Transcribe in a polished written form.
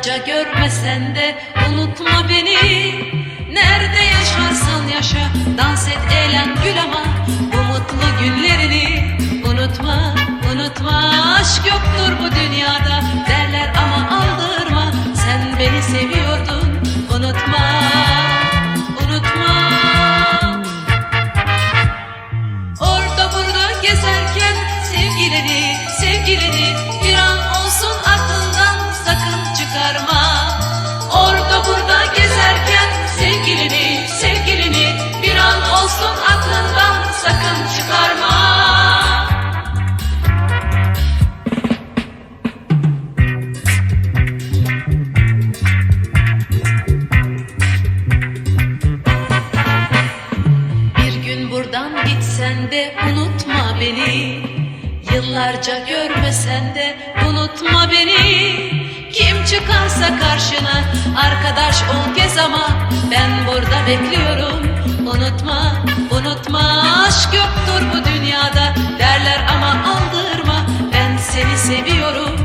Yıllarca görmesen de unutma beni. Nerede yaşarsan yaşa, dans et, eğlen, gül ama bu mutlu günlerini unutma, unutma. Aşk yoktur bu dünyada derler ama aldırma. Sen beni seviyordun, unutma, unutma. Orada burada gezerken sevgilini, sevgilini bir an olsun aklından sakın çıkarma. Orada burada gezerken sevgilini, sevgilini bir an olsun aklından sakın çıkarma. Bir gün buradan gitsen de unutma beni. Yıllarca görmesen de unutma beni. Kim çıkarsa karşına arkadaş ol gez ama ben burada bekliyorum. Unutma, unutma. Aşk yoktur bu dünyada derler ama aldırma. Ben seni seviyorum.